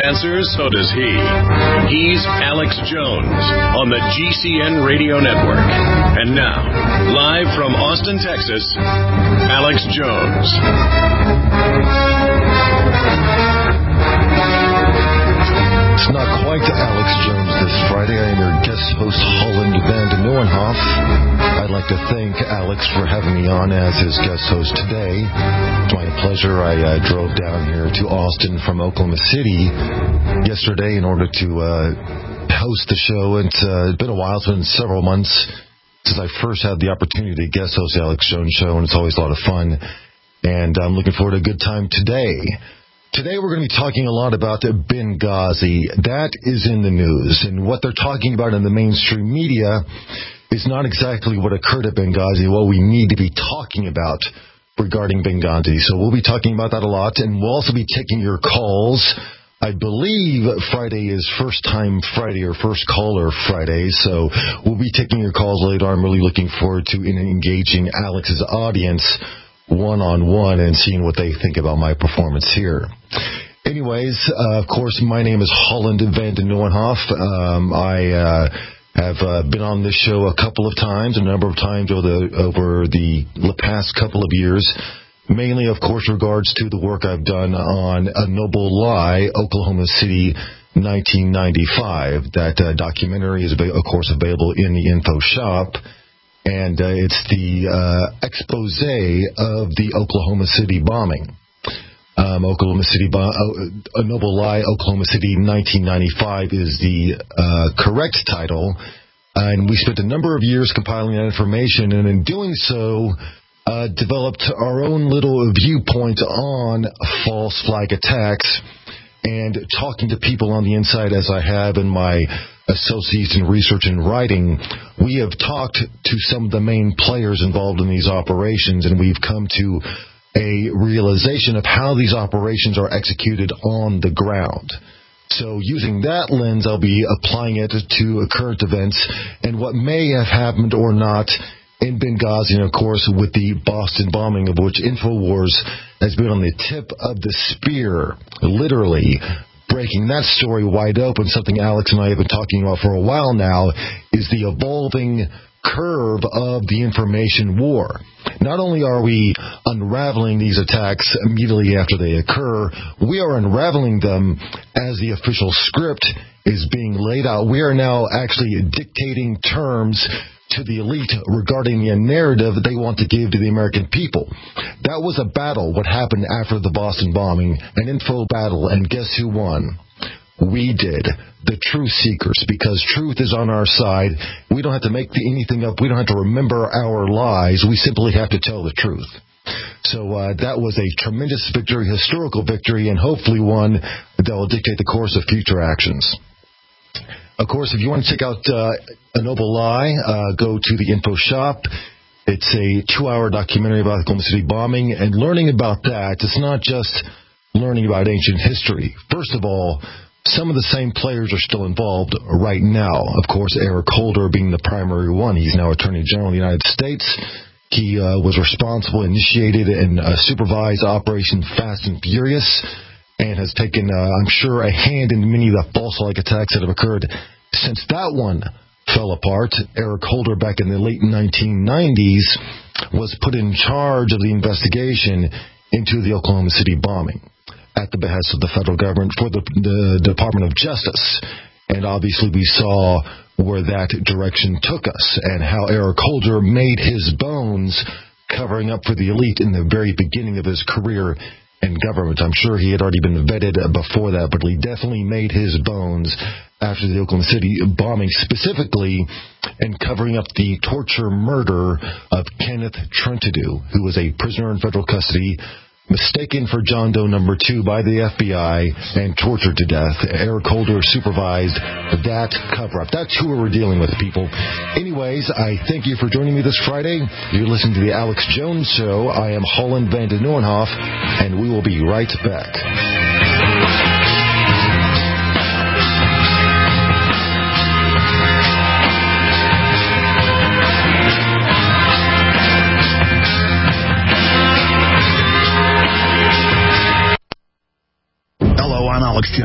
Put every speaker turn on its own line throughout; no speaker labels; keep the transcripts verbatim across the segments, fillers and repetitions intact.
answers, so does he. He's Alex Jones on the G C N Radio Network. And now, live from Austin, Texas, Alex Jones.
It's not quite Alex Jones this Friday. I am your guest host, Holland Van de Nieuwenhof. I'd like to thank Alex for having me on as his guest host today. It's my pleasure. I uh, drove down here to Austin from Oklahoma City yesterday in order to uh, host the show. And uh, it's been a while. It's been several months since I first had the opportunity to guest host the Alex Jones Show, and it's always a lot of fun. And I'm looking forward to a good time today. Today we're going to be talking a lot about Benghazi. That is in the news, and what they're talking about in the mainstream media is not exactly what occurred at Benghazi, what we need to be talking about regarding Benghazi. So we'll be talking about that a lot, and we'll also be taking your calls. I believe Friday is First Time Friday or First Caller Friday, so we'll be taking your calls later. I'm really looking forward to engaging Alex's audience one-on-one and seeing what they think about my performance here. Anyways, uh, of course, my name is Holland Van de Nieuwenhof. Um, I uh, have uh, been on this show a couple of times, a number of times over the, over the past couple of years, mainly, of course, regards to the work I've done on A Noble Lie, Oklahoma City, nineteen ninety-five. That uh, documentary is, of course, available in the info shop. And uh, it's the uh, expose of the Oklahoma City bombing. Um, Oklahoma City, bo- A Noble Lie, Oklahoma City, nineteen ninety-five is the uh, correct title. And we spent a number of years compiling that information, and in doing so, uh, developed our own little viewpoint on false flag attacks. And talking to people on the inside, as I have in my associates in research and writing, we have talked to some of the main players involved in these operations, and we've come to a realization of how these operations are executed on the ground. So using that lens, I'll be applying it to current events and what may have happened or not in Benghazi, and of course with the Boston bombing, of which InfoWars has been on the tip of the spear, literally breaking that story wide open. Something Alex and I have been talking about for a while now is the evolving curve of the information war. Not only are we unraveling these attacks immediately after they occur, we are unraveling them as the official script is being laid out. We are now actually dictating terms to the elite regarding the narrative they want to give to the American people. That was a battle, what happened after the Boston bombing, an info battle, and guess who won? We did, the truth seekers, because truth is on our side. We don't have to make anything up. We don't have to remember our lies. We simply have to tell the truth. So uh, that was a tremendous victory, historical victory, and hopefully one that will dictate the course of future actions. Of course, if you want to check out uh, A Noble Lie, uh, go to the info shop. It's a two-hour documentary about the Oklahoma City bombing, and learning about that, it's not just learning about ancient history. First of all, some of the same players are still involved right now. Of course, Eric Holder being the primary one. He's now Attorney General of the United States. He uh, was responsible, initiated, and uh, supervised Operation Fast and Furious, and has taken, uh, I'm sure, a hand in many of the false flag attacks that have occurred since that one fell apart. Eric Holder, back in the late nineteen nineties, was put in charge of the investigation into the Oklahoma City bombing at the behest of the federal government for the, the Department of Justice. And obviously we saw where that direction took us and how Eric Holder made his bones covering up for the elite in the very beginning of his career in government. I'm sure he had already been vetted before that, but he definitely made his bones after the Oklahoma City bombing, specifically in covering up the torture murder of Kenneth Trentadue, who was a prisoner in federal custody, mistaken for John Doe number two by the F B I and tortured to death. Eric Holder supervised that cover-up. That's who we're dealing with, people. Anyways, I thank you for joining me this Friday. You're listening to the Alex Jones Show. I am Holland Van de Nieuwenhof, and we will be right back.
Alex Jones.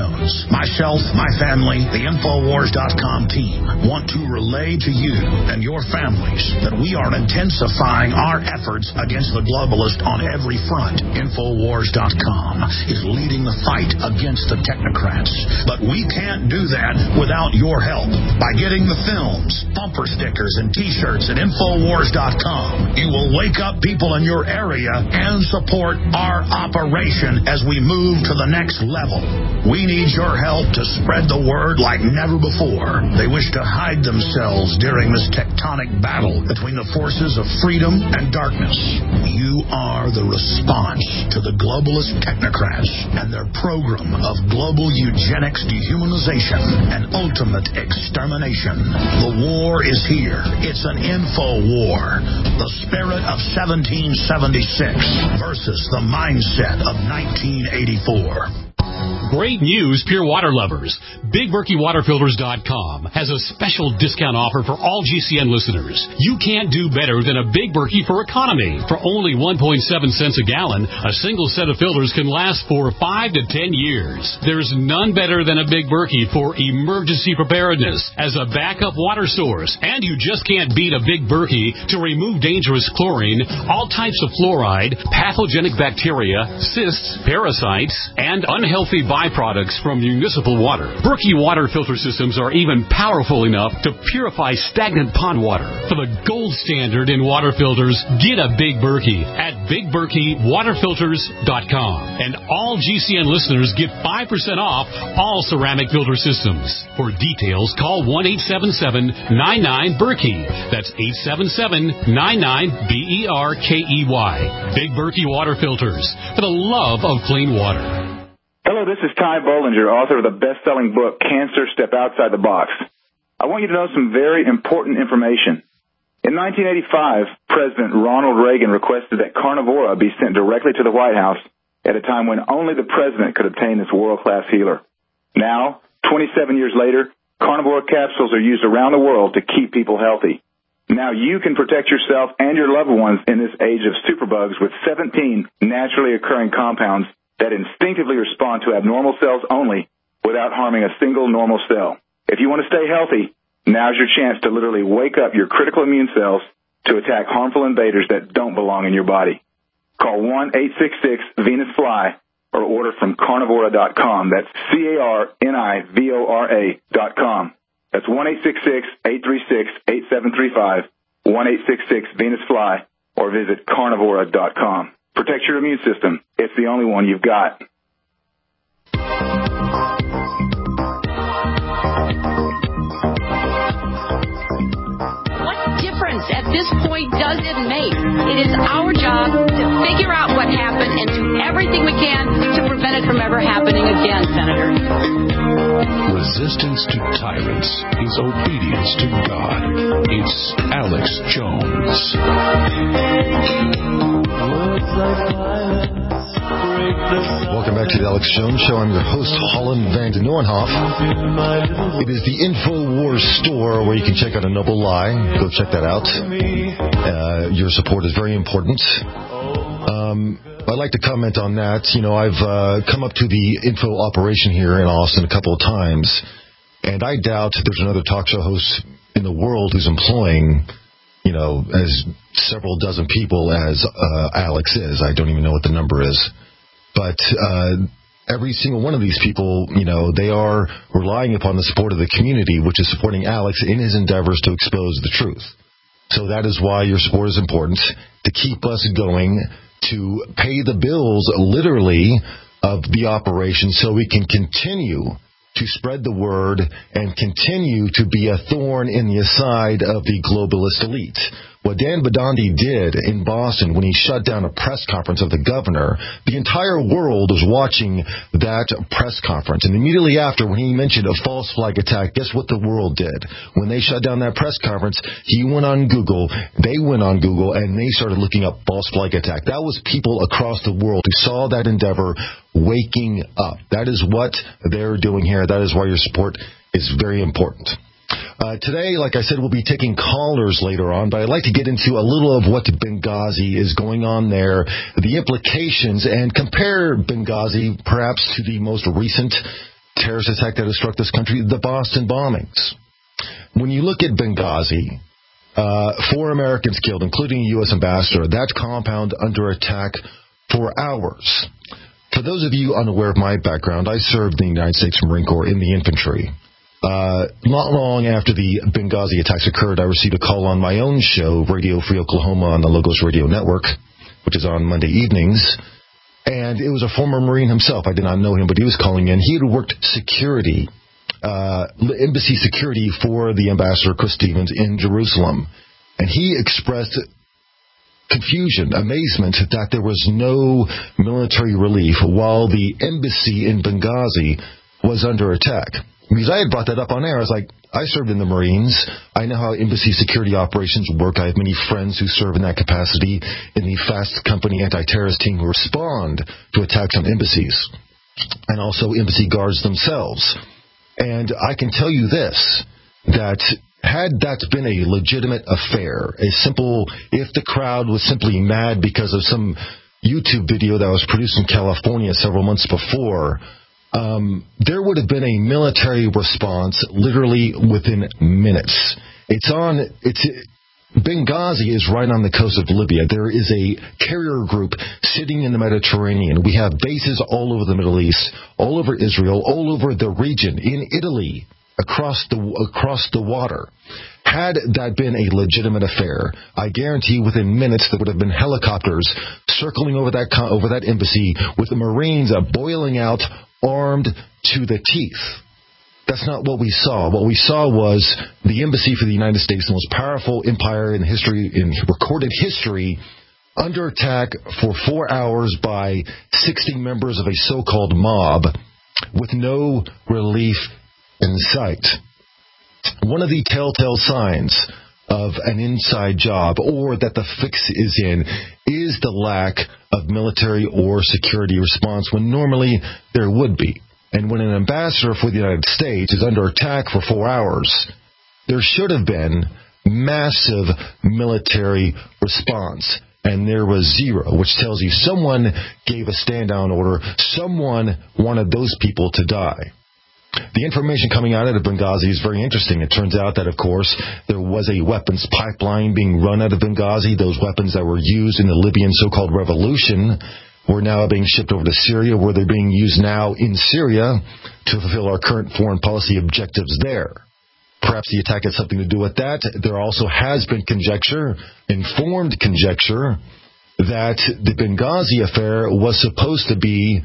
myself, my family, the Infowars dot com team want to relay to you and your families that we are intensifying our efforts against the globalist on every front. Infowars dot com is leading the fight against the technocrats, but we can't do that without your help. By getting the films, bumper stickers, and T-shirts at Infowars dot com, you will wake up people in your area and support our operation as we move to the next level. We need your help to spread the word like never before. They wish to hide themselves during this tectonic battle between the forces of freedom and darkness. You are the response to the globalist technocrats and their program of global eugenics, dehumanization, and ultimate extermination. The war is here. It's an info war. The spirit of seventeen seventy-six versus the mindset of nineteen eighty-four.
Great news, pure water lovers. Big Berkey Water Filters dot com has a special discount offer for all G C N listeners. You can't do better than a Big Berkey for economy. For only one point seven cents a gallon, a single set of filters can last for five to ten years. There's none better than a Big Berkey for emergency preparedness as a backup water source. And you just can't beat a Big Berkey to remove dangerous chlorine, all types of fluoride, pathogenic bacteria, cysts, parasites, and unhealthy byproducts from municipal water. Berkey water filter systems are even powerful enough to purify stagnant pond water. For the gold standard in water filters, get a Big Berkey at Big Berkey Water Filters dot com. And all G C N listeners get five percent off all ceramic filter systems. For details, call one eight seven seven, nine nine, Berkey. That's eight seven seven, nine nine, B E R K E Y. Big Berkey Water Filters, for the love of clean water.
Hello, this is Ty Bollinger, author of the best-selling book, Cancer, Step Outside the Box. I want you to know some very important information. In nineteen eighty-five, President Ronald Reagan requested that Carnivora be sent directly to the White House at a time when only the president could obtain this world-class healer. Now, twenty-seven years later, Carnivora capsules are used around the world to keep people healthy. Now you can protect yourself and your loved ones in this age of superbugs with seventeen naturally occurring compounds that instinctively respond to abnormal cells only without harming a single normal cell. If you want to stay healthy, now's your chance to literally wake up your critical immune cells to attack harmful invaders that don't belong in your body. Call one eight six six, Venus Fly or order from Carnivora dot com. That's C A R N I V O R A dot com. That's one eight six six, eight three six, eight seven three five, one eight six six, Venus Fly, or visit Carnivora dot com. Protect your immune system. It's the only one you've got.
What difference at this point does it make? It is our job to figure out what happened and do everything we can to prevent it from ever happening again, Senator.
Resistance to tyrants is obedience to God. It's Alex Jones.
Welcome back to the Alex Jones Show. I'm your host, Holland Van de Noornhof. It is the InfoWars store where you can check out a noble lie. Go check that out. Uh, your support is very important. Um, I'd like to comment on that. You know, I've uh, come up to the info operation here in Austin a couple of times, and I doubt there's another talk show host in the world who's employing, you know, as several dozen people as uh, Alex is. I don't even know what the number is. But uh, every single one of these people, you know, they are relying upon the support of the community, which is supporting Alex in his endeavors to expose the truth. So that is why your support is important, to keep us going, to pay the bills, literally, of the operation so we can continue to spread the word and continue to be a thorn in the side of the globalist elite. What Dan Bidandi did in Boston when he shut down a press conference of the governor, the entire world was watching that press conference. And immediately after, when he mentioned a false flag attack, guess what the world did? When they shut down that press conference, he went on Google, they went on Google, and they started looking up false flag attack. That was people across the world who saw that endeavor waking up. That is what they're doing here. That is why your support is very important. Uh, today, like I said, we'll be taking callers later on, but I'd like to get into a little of what Benghazi is going on there, the implications, and compare Benghazi perhaps to the most recent terrorist attack that has struck this country, the Boston bombings. When you look at Benghazi, uh, four Americans killed, including a U S ambassador, that compound under attack for hours. For those of you unaware of my background, I served in the United States Marine Corps in the infantry. Uh, not long after the Benghazi attacks occurred, I received a call on my own show, Radio Free Oklahoma, on the Logos Radio Network, which is on Monday evenings. And it was a former Marine himself. I did not know him, but he was calling in. He had worked security, uh, embassy security for the ambassador, Chris Stevens, in Jerusalem. And he expressed confusion, amazement that there was no military relief while the embassy in Benghazi was under attack. Because I had brought that up on air. I was like, I served in the Marines. I know how embassy security operations work. I have many friends who serve in that capacity in the Fast Company anti-terrorist team who respond to attacks on embassies, and also embassy guards themselves. And I can tell you this, that had that been a legitimate affair, a simple, if the crowd was simply mad because of some YouTube video that was produced in California several months before, Um, there would have been a military response literally within minutes. It's on, it's, Benghazi is right on the coast of Libya. There is a carrier group sitting in the Mediterranean. We have bases all over the Middle East, all over Israel, all over the region, in Italy, across the, across the water. Had that been a legitimate affair, I guarantee within minutes there would have been helicopters circling over that, over that embassy with the Marines boiling out, armed to the teeth. That's not what we saw. What we saw was the embassy for the United States, the most powerful empire in history, in recorded history, under attack for four hours by sixty members of a so-called mob with no relief in sight. One of the telltale signs of an inside job, or that the fix is in, is the lack of military or security response when normally there would be. And when an ambassador for the United States is under attack for four hours, there should have been massive military response. And there was zero, which tells you someone gave a stand-down order. Someone wanted those people to die. The information coming out of Benghazi is very interesting. It turns out that, of course, there was a weapons pipeline being run out of Benghazi. Those weapons that were used in the Libyan so-called revolution were now being shipped over to Syria, where they're being used now in Syria to fulfill our current foreign policy objectives there. Perhaps the attack had something to do with that. There also has been conjecture, informed conjecture, that the Benghazi affair was supposed to be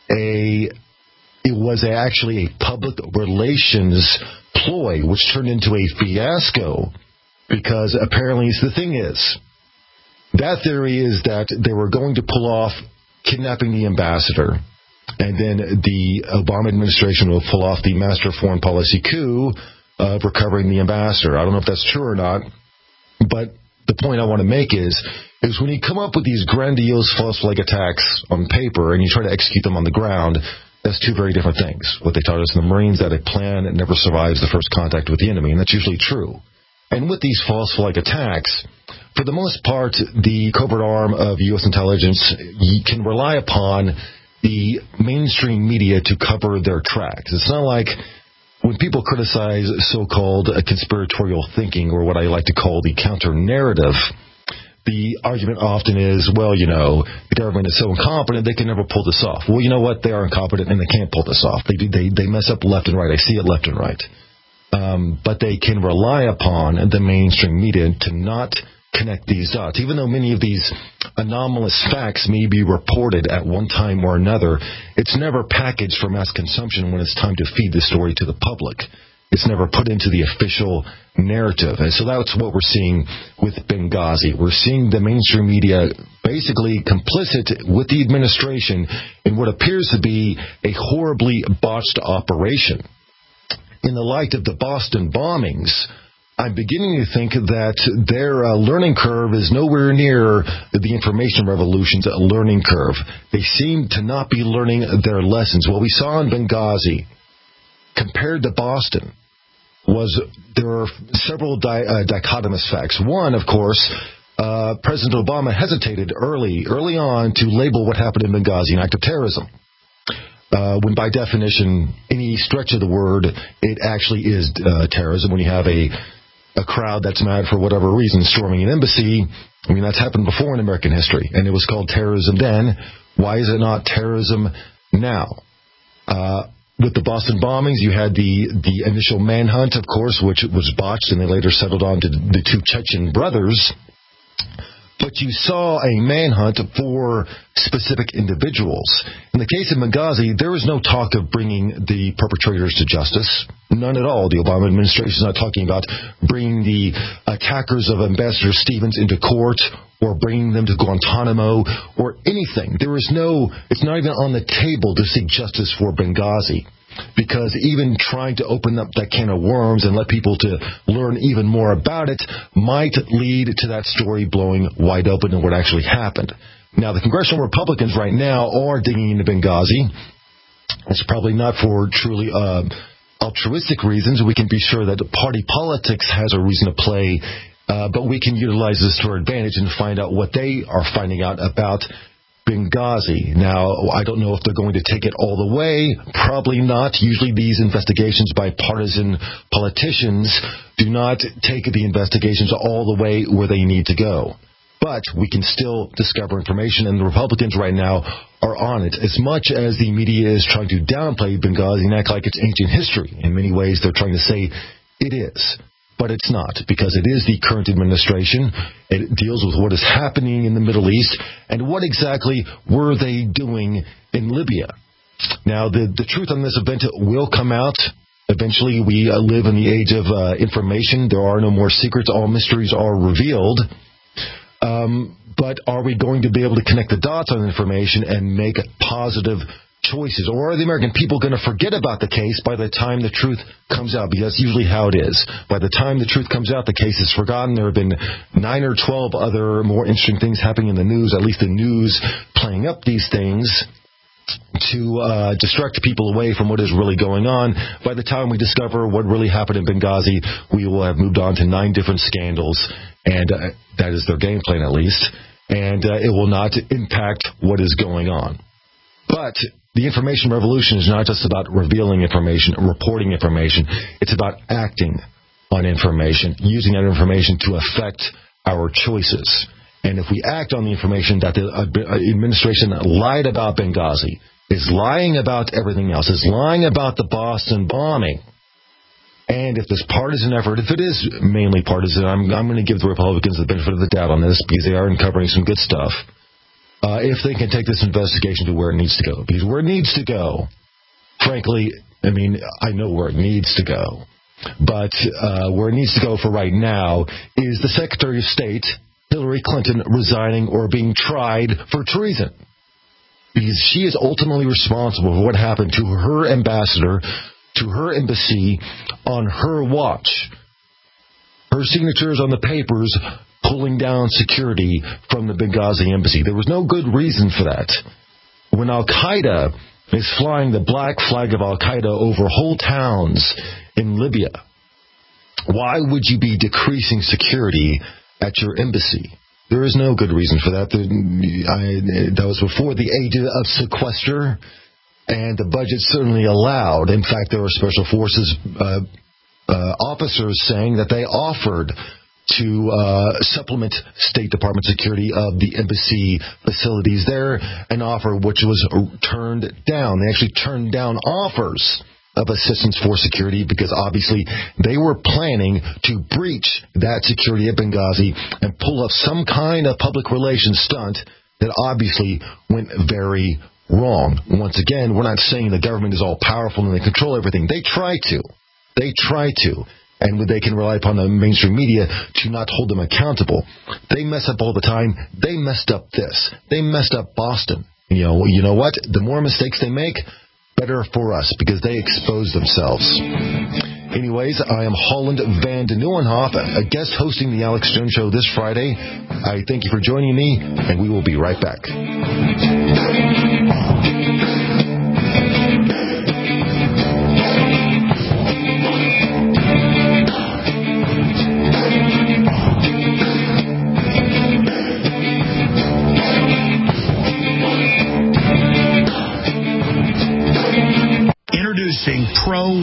a... It was actually a public relations ploy, which turned into a fiasco, because apparently the thing is, that theory is that they were going to pull off kidnapping the ambassador, and then the Obama administration will pull off the master foreign policy coup of recovering the ambassador. I don't know if that's true or not, but the point I want to make is, is when you come up with these grandiose false flag attacks on paper and you try to execute them on the ground, that's two very different things. What they taught us in the Marines, that a plan never survives the first contact with the enemy, and that's usually true. And with these false flag attacks, for the most part, the covert arm of U S intelligence can rely upon the mainstream media to cover their tracks. It's not like when people criticize so-called conspiratorial thinking, or what I like to call the counter-narrative, the argument often is, well, you know, the government is so incompetent, they can never pull this off. Well, you know what? They are incompetent, and they can't pull this off. They do, they, they mess up left and right. I see it left and right. Um, but they can rely upon the mainstream media to not connect these dots. Even though many of these anomalous facts may be reported at one time or another, it's never packaged for mass consumption when it's time to feed the story to the public. It's never put into the official narrative. And so that's what we're seeing with Benghazi. We're seeing the mainstream media basically complicit with the administration in what appears to be a horribly botched operation. In the light of the Boston bombings, I'm beginning to think that their uh, learning curve is nowhere near the information revolution's learning curve. They seem to not be learning their lessons. What we saw in Benghazi, compared to Boston, was there are several di- uh, dichotomous facts. One, of course, uh, President Obama hesitated early, early on to label what happened in Benghazi an act of terrorism. Uh, when by definition, any stretch of the word, it actually is uh, terrorism. When you have a a crowd that's mad for whatever reason storming an embassy, I mean, that's happened before in American history, and it was called terrorism then. Why is it not terrorism now? Uh, with the Boston bombings, you had the, the initial manhunt, of course, which was botched, and they later settled on to the two Chechen brothers. But you saw a manhunt for specific individuals. In the case of Benghazi, there was no talk of bringing the perpetrators to justice. None at all. The Obama administration is not talking about bringing the attackers of Ambassador Stevens into court or bringing them to Guantanamo or anything. There is no, it's not even on the table to seek justice for Benghazi. Because even trying to open up that can of worms and let people to learn even more about it might lead to that story blowing wide open and what actually happened. Now, the congressional Republicans right now are digging into Benghazi. It's probably not for truly uh, altruistic reasons. We can be sure that party politics has a reason to play, uh, but we can utilize this to our advantage and find out what they are finding out about Benghazi. Now, I don't know if they're going to take it all the way. Probably not. Usually these investigations by partisan politicians do not take the investigations all the way where they need to go. But we can still discover information, and the Republicans right now are on it. As much as the media is trying to downplay Benghazi and act like it's ancient history, in many ways they're trying to say it is. But it's not, because it is the current administration. It deals with what is happening in the Middle East and what exactly were they doing in Libya. Now, the, the truth on this event will come out. Eventually, we uh, live in the age of uh, information. There are no more secrets. All mysteries are revealed. Um, but are we going to be able to connect the dots on information and make positive choices? Or are the American people going to forget about the case by the time the truth comes out? Because that's usually how it is. By the time the truth comes out, the case is forgotten. There have been nine or twelve other more interesting things happening in the news, at least the news playing up these things to uh, distract people away from what is really going on. By the time we discover what really happened in Benghazi, we will have moved on to nine different scandals, and uh, that is their game plan at least, and uh, it will not impact what is going on. But the information revolution is not just about revealing information, reporting information. It's about acting on information, using that information to affect our choices. And if we act on the information that the administration lied about Benghazi, is lying about everything else, is lying about the Boston bombing, and if this partisan effort, if it is mainly partisan, I'm, I'm going to give the Republicans the benefit of the doubt on this because they are uncovering some good stuff. Uh, if they can take this investigation to where it needs to go. Because where it needs to go, frankly, I mean, I know where it needs to go. But uh, where it needs to go for right now is the Secretary of State, Hillary Clinton, resigning or being tried for treason. Because she is ultimately responsible for what happened to her ambassador, to her embassy, on her watch. Her signatures on the papers pulling down security from the Benghazi embassy. There was no good reason for that. When Al-Qaeda is flying the black flag of Al-Qaeda over whole towns in Libya, why would you be decreasing security at your embassy? There is no good reason for that. I, that was before the age of sequester, and the budget certainly allowed. In fact, there were Special Forces uh, uh, officers saying that they offered to uh, supplement State Department security of the embassy facilities there, an offer which was turned down. They actually turned down offers of assistance for security because obviously they were planning to breach that security at Benghazi and pull up some kind of public relations stunt that obviously went very wrong. Once again, we're not saying the government is all powerful and they control everything. They try to. They try to. And they can rely upon the mainstream media to not hold them accountable. They mess up all the time. They messed up this. They messed up Boston. You know, you know what? The more mistakes they make, better for us, because they expose themselves. Anyways, I am Holland Van de Nieuwenhof, a guest hosting the Alex Jones Show this Friday. I thank you for joining me, and we will be right back.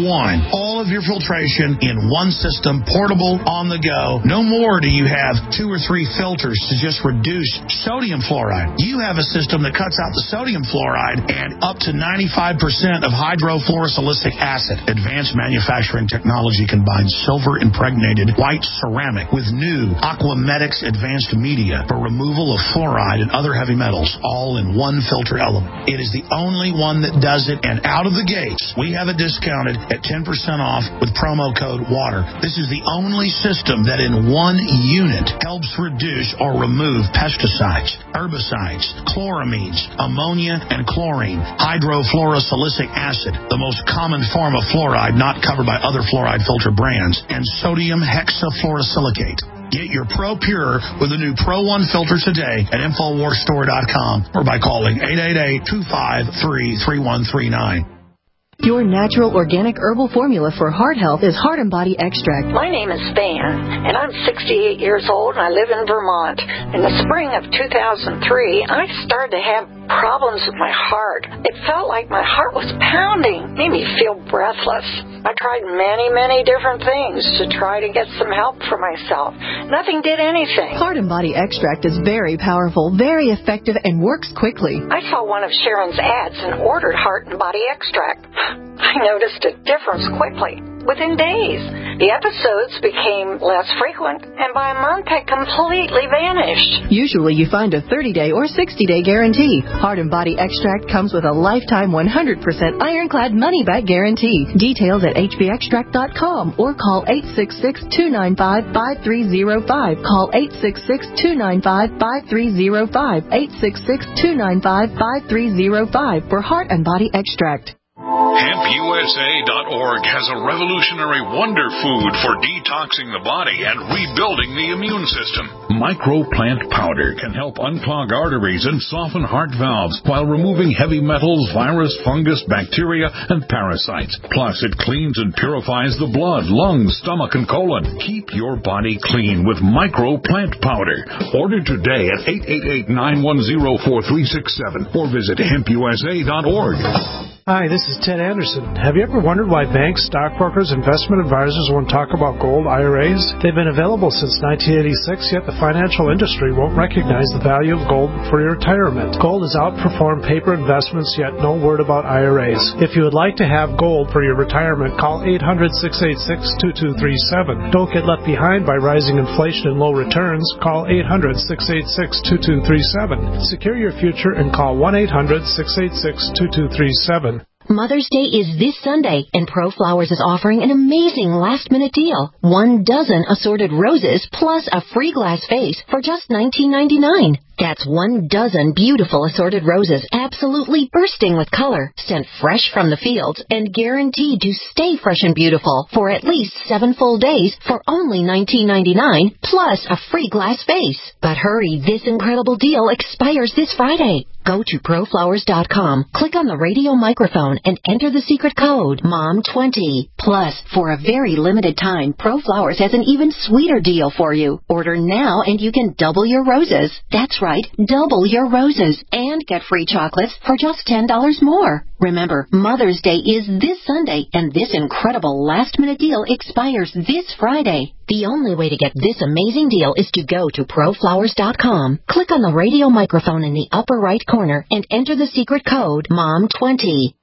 one. All of your filtration in one system, portable, on the go. No more do you have two or three filters to just reduce sodium fluoride. You have a system that cuts out the sodium fluoride and up to ninety-five percent of hydrofluorosilicic acid. Advanced manufacturing technology combines silver-impregnated white ceramic with new Aquamedics advanced media for removal of fluoride and other heavy metals, all in one filter element. It is the only one that does it, and out of the gates, we have it discounted at ten percent off with promo code WATER. This is the only system that in one unit helps reduce or remove pesticides, herbicides, chloramines, ammonia, and chlorine, hydrofluorosilicic acid, the most common form of fluoride not covered by other fluoride filter brands, and sodium hexafluorosilicate. Get your Pro Pure with the new Pro one filter today at Infowars Store dot com or by calling eight eight eight, two five three, three one three nine.
Your natural organic herbal formula for heart health is Heart and Body Extract.
My name is Van, and I'm sixty-eight years old, and I live in Vermont. In the spring of two thousand three, I started to have problems with my heart. It felt like my heart was pounding, made me feel breathless. I tried many, many different things to try to get some help for myself. Nothing did anything.
Heart and Body Extract is very powerful, very effective, and works quickly.
I saw one of Sharon's ads and ordered Heart and Body Extract. I noticed a difference quickly. Within days, the episodes became less frequent, and by a month had completely vanished.
Usually you find a thirty-day or sixty-day guarantee. Heart and Body Extract comes with a lifetime one hundred percent ironclad money-back guarantee. Details at H B extract dot com or call eight six six, two nine five, five three zero five. Call eight six six, two nine five, five three zero five. eight six six, two nine five, five three zero five for Heart and Body Extract.
Hemp U S A dot org has a revolutionary wonder food for detoxing the body and rebuilding the immune system. Microplant powder can help unclog arteries and soften heart valves while removing heavy metals, virus, fungus, bacteria, and parasites. Plus, it cleans and purifies the blood, lungs, stomach, and colon. Keep your body clean with Microplant powder. Order today at eight eight eight, nine one zero, four three six seven or visit hemp U S A dot org.
Hi, this is Ted Anderson. Have you ever wondered why banks, stockbrokers, investment advisors won't talk about gold I R As? They've been available since nineteen eighty-six, yet the financial industry won't recognize the value of gold for your retirement. Gold has outperformed paper investments, yet no word about I R As. If you would like to have gold for your retirement, call eight hundred, six eight six, two two three seven. Don't get left behind by rising inflation and low returns. Call eight hundred, six eight six, two two three seven. Secure your future and call one eight hundred, six eight six, two two three seven.
Mother's Day is this Sunday, and ProFlowers is offering an amazing last-minute deal. One dozen assorted roses plus a free glass vase for just nineteen ninety-nine. That's one dozen beautiful assorted roses, absolutely bursting with color, sent fresh from the fields, and guaranteed to stay fresh and beautiful for at least seven full days for only nineteen ninety-nine, plus a free glass vase. But hurry, this incredible deal expires this Friday. Go to pro flowers dot com, click on the radio microphone, and enter the secret code, mom twenty. Plus, for a very limited time, ProFlowers has an even sweeter deal for you. Order now and you can double your roses. That's right, double your roses, and get free chocolates for just ten dollars more. Remember, Mother's Day is this Sunday, and this incredible last-minute deal expires this Friday. The only way to get this amazing deal is to go to pro flowers dot com, click on the radio microphone in the upper right corner, and enter the secret code, mom twenty.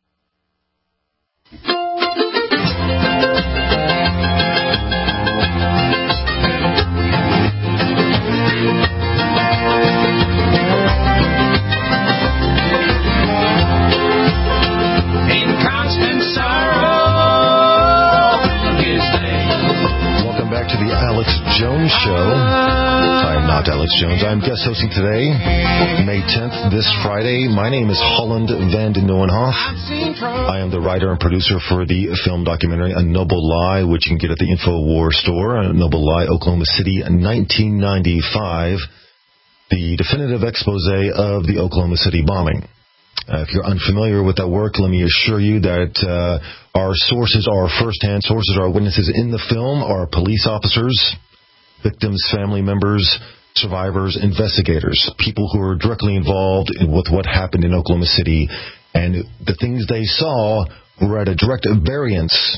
To the Alex Jones Show. I'm not Alex Jones. I'm guest hosting today, May tenth, this Friday. My name is Holland van de Nieuwenhof. I am the writer and producer for the film documentary A Noble Lie, which you can get at the InfoWars store. A Noble Lie, Oklahoma City, nineteen ninety-five. The definitive expose of the Oklahoma City bombing. Uh, if you're unfamiliar with that work, let me assure you that uh, our sources, our first-hand sources, our witnesses in the film are police officers, victims, family members, survivors, investigators, people who are directly involved in, with what happened in Oklahoma City. And the things they saw were at a direct variance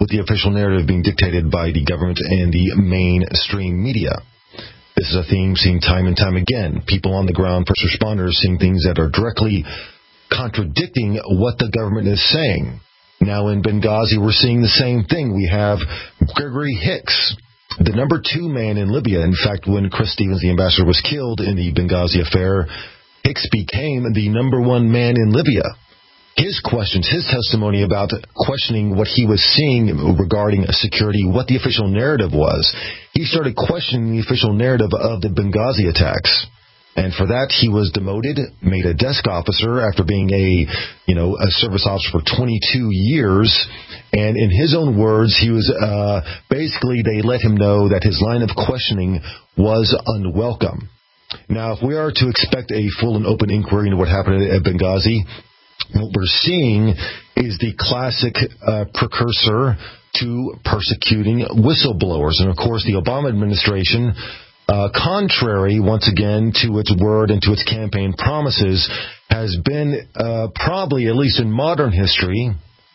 with the official narrative being dictated by the government and the mainstream media. This is a theme seen time and time again. People on the ground, first responders, seeing things that are directly contradicting what the government is saying. Now in Benghazi, we're seeing the same thing. We have Gregory Hicks, the number two man in Libya. In fact, when Chris Stevens, the ambassador, was killed in the Benghazi affair, Hicks became the number one man in Libya. His questions, his testimony about questioning what he was seeing regarding security, what the official narrative was. He started questioning the official narrative of the Benghazi attacks. And for that, he was demoted, made a desk officer after being a, you know, a service officer for twenty-two years. And in his own words, he was, uh, basically they let him know that his line of questioning was unwelcome. Now, if we are to expect a full and open inquiry into what happened at Benghazi, what we're seeing is the classic uh, precursor to persecuting whistleblowers. And of course, the Obama administration, Uh, contrary, once again, to its word and to its campaign promises, has been uh, probably, at least in modern history,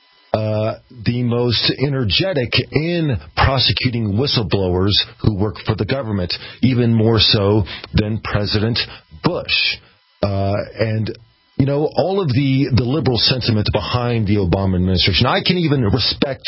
uh, the most energetic in prosecuting whistleblowers who work for the government, even more so than President Bush. Uh, and You know, all of the, the liberal sentiment behind the Obama administration. I can even respect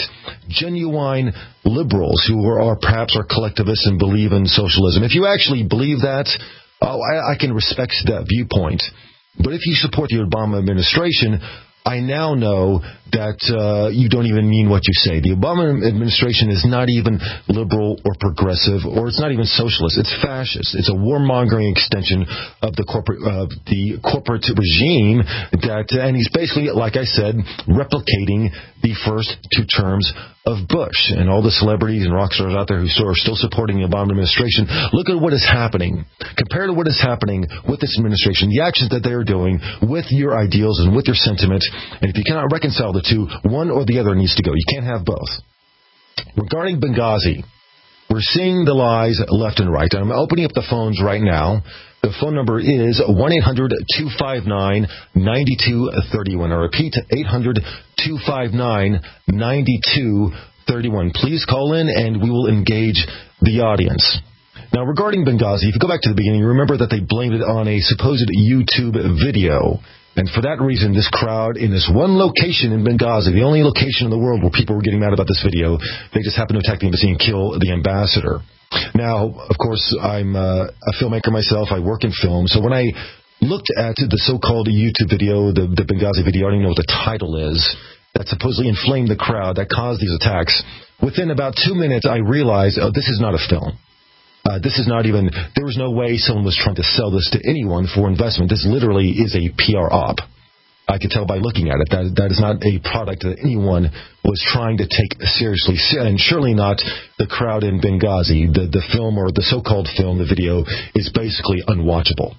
genuine liberals who are, are perhaps are collectivists and believe in socialism. If you actually believe that, oh, I, I can respect that viewpoint. But if you support the Obama administration, I now know that uh, you don't even mean what you say. The Obama administration is not even liberal or progressive, or it's not even socialist. It's fascist. It's a warmongering extension of the corporate uh, the corporate regime that, and he's basically, like I said, replicating the first two terms of Bush. And all the celebrities and rock stars out there who are still supporting the Obama administration, look at what is happening. Compared to what is happening with this administration, the actions that they are doing with your ideals and with your sentiment. And if you cannot reconcile the two, one or the other needs to go. You can't have both. Regarding Benghazi, we're seeing the lies left and right. And I'm opening up the phones right now. The phone number is one eight hundred two five nine nine two three one. I repeat, eight hundred two five nine nine two three one. Please call in and we will engage the audience. Now, regarding Benghazi, if you go back to the beginning, you remember that they blamed it on a supposed YouTube video. And for that reason, this crowd in this one location in Benghazi, the only location in the world where people were getting mad about this video, they just happened to attack the embassy and kill the ambassador. Now, of course, I'm uh, a filmmaker myself. I work in film. So when I looked at the so-called YouTube video, the, the Benghazi video, I don't even know what the title is, that supposedly inflamed the crowd, that caused these attacks, within about two minutes, I realized, oh, this is not a film. Uh, this is not even, there was no way someone was trying to sell this to anyone for investment. This literally is a P R op. I could tell by looking at it. That that is not a product that anyone was trying to take seriously, and surely not the crowd in Benghazi. The, the film, or the so-called film, the video, is basically unwatchable.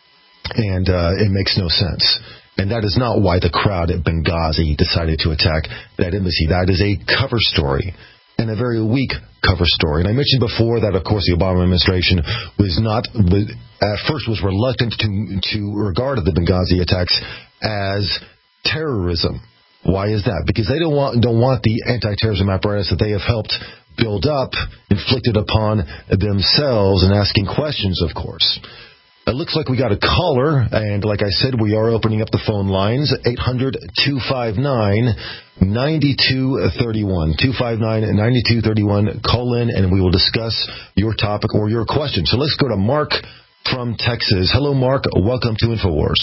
And uh, it makes no sense. And that is not why the crowd at Benghazi decided to attack that embassy. That is a cover story. And a very weak cover story. And I mentioned before that, of course, the Obama administration was not, at first was reluctant to to regard the Benghazi attacks as terrorism. Why is that? Because they don't want don't want the anti-terrorism apparatus that they have helped build up inflicted upon themselves, and asking questions, of course. It looks like we got a caller, and like I said, we are opening up the phone lines, eight hundred two five nine nine two three one, two five nine nine two three one. Call in, and we will discuss your topic or your question. So let's go to Mark from Texas. Hello, Mark. Welcome to InfoWars.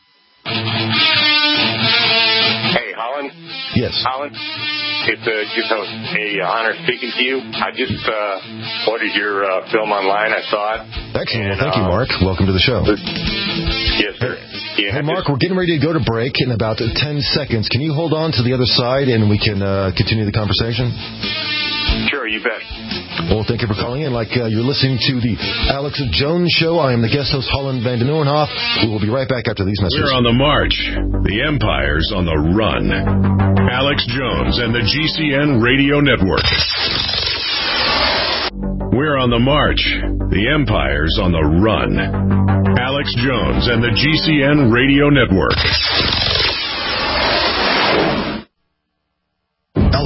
Hey, Holland.
Yes.
Holland. It's uh, just a, a honor speaking to you. I just uh, ordered your uh, film online. I saw it.
Excellent. And, well, thank uh, you, Mark. Welcome to the show.
Yes, sir. Yeah,
hey, Mark, we're getting ready to go to break in about ten seconds. Can you hold on to the other side and we can uh, continue the conversation?
Sure, you bet.
Well, thank you for calling in. Like uh, you're listening to the Alex Jones Show. I am the guest host, Holland Van de Nieuwenhof. We will be right back after these messages.
We're on the march. The Empire's on the run. Alex Jones and the G C N Radio Network. We're on the march. The Empire's on the run. Alex Jones and the G C N Radio Network.
Hello, I'm Alex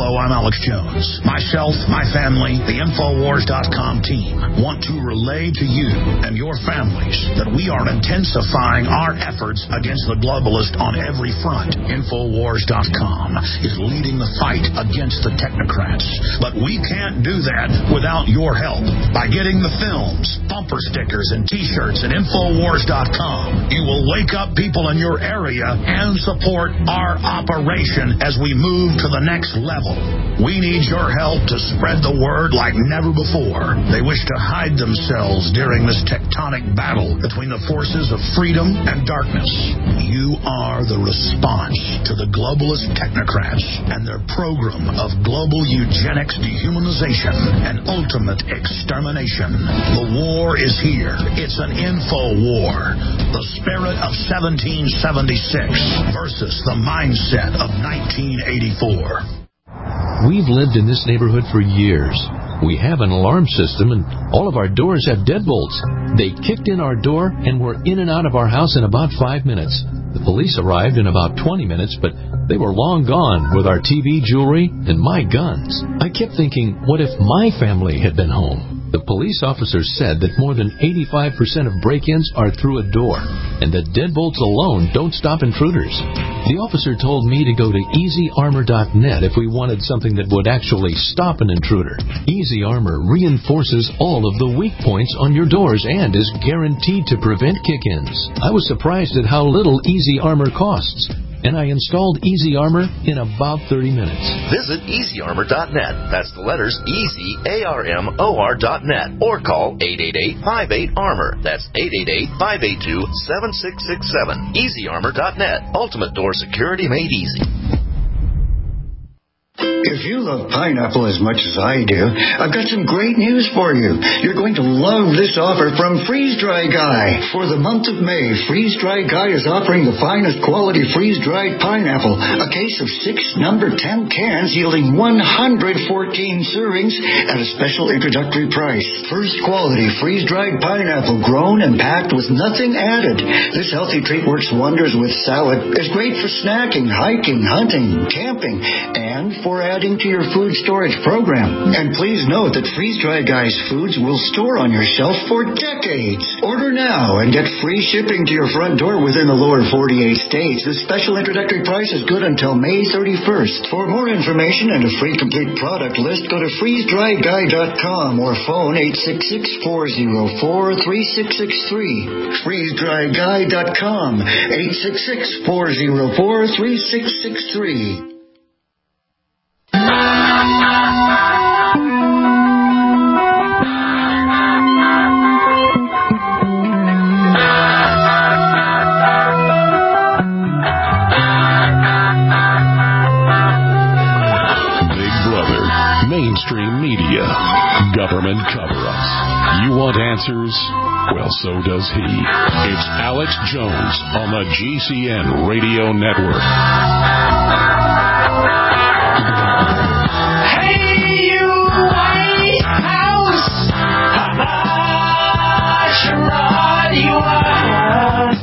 Alex Jones. Myself, my family, the Infowars dot com team want to relay to you and your families that we are intensifying our efforts against the globalist on every front. Infowars dot com is leading the fight against the technocrats. But we can't do that without your help. By getting the films, bumper stickers, and T-shirts at Infowars dot com, you will wake up people in your area and support our operation as we move to the next level. We need your help to spread the word like never before. They wish to hide themselves during this tectonic battle between the forces of freedom and darkness. You are the response to the globalist technocrats and their program of global eugenics, dehumanization, and ultimate extermination. The war is here. It's an info war. The spirit of seventeen seventy-six versus the mindset of nineteen eighty-four.
We've lived in this neighborhood for years. We have an alarm system, and all of our doors have deadbolts. They kicked in our door and were in and out of our house in about five minutes. The police arrived in about twenty minutes, but they were long gone with our T V, jewelry, and my guns. I kept thinking, what if my family had been home? The police officer said that more than eighty-five percent of break-ins are through a door, and that deadbolts alone don't stop intruders. The officer told me to go to easy armor dot net if we wanted something that would actually stop an intruder. Easy Armor reinforces all of the weak points on your doors and is guaranteed to prevent kick-ins. I was surprised at how little Easy Armor costs, and I installed Easy Armor in about thirty minutes.
Visit easy armor dot net. That's the letters Easy, A R M O R dot net. Or call eight eight eight, five eight, armor. That's eight eight eight, five eight two, seven six six seven. easy armor dot net. Ultimate door security made easy.
If you love pineapple as much as I do, I've got some great news for you. You're going to love this offer from Freeze Dry Guy. For the month of May, Freeze Dry Guy is offering the finest quality freeze-dried pineapple, a case of six number ten cans yielding one hundred fourteen servings at a special introductory price. First quality freeze-dried pineapple grown and packed with nothing added. This healthy treat works wonders with salad. It's great for snacking, hiking, hunting, camping, and for adding to your food storage program. And please note that Freeze Dry Guy's foods will store on your shelf for decades. Order now and get free shipping to your front door within the lower forty-eight states. This special introductory price is good until May thirty-first. For more information and a free complete product list, go to freeze dry guy dot com or phone eight six six, four zero four, three six six three. freeze dry guy dot com, eight six six, four zero four, three six six three.
Mainstream media, government cover-ups. You want answers? Well, so does he. It's Alex Jones on the G C N Radio Network.
Hey, you White House! Sherrod, you are.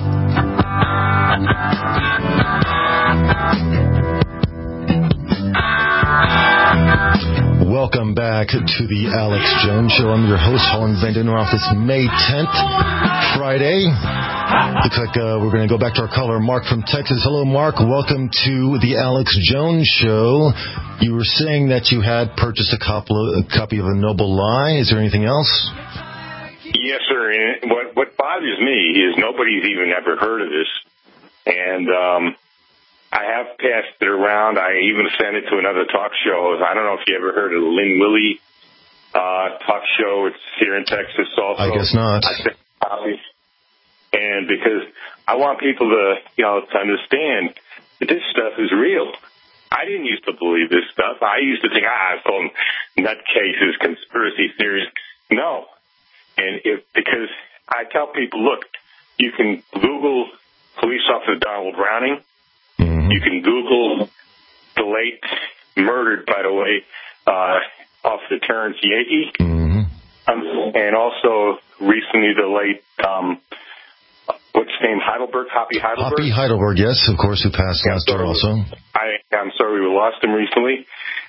Welcome back to the Alex Jones Show. I'm your host, Holland Vandenhoff. This May tenth, Friday. Looks like uh, we're going to go back to our caller, Mark from Texas. Hello, Mark. Welcome to the Alex Jones Show. You were saying that you had purchased a copy, a copy of A Noble Lie. Is there anything else?
Yes, sir. And what, what bothers me is nobody's even ever heard of this. And um, I have passed it around. I even sent it to another talk show. I don't know if you ever heard of the Lynn Willie uh, talk show. It's here in Texas also.
I guess not.
I sent copies. And because I want people to, you know, to understand that this stuff is real. I didn't used to believe this stuff. I used to think, ah, it's all nutcases, conspiracy theories. No. And if, because I tell people, look, you can Google police officer Donald Browning. Mm-hmm. You can Google the late, murdered, by the way, uh, Officer Terrence Yeagy. Mm-hmm. Um, and also recently the late, um, what's his name, Heidelberg, Hoppy Heidelberg?
Hoppy Heidelberg, yes, of course, who passed
yeah,
last year also.
I, I'm sorry we lost him recently.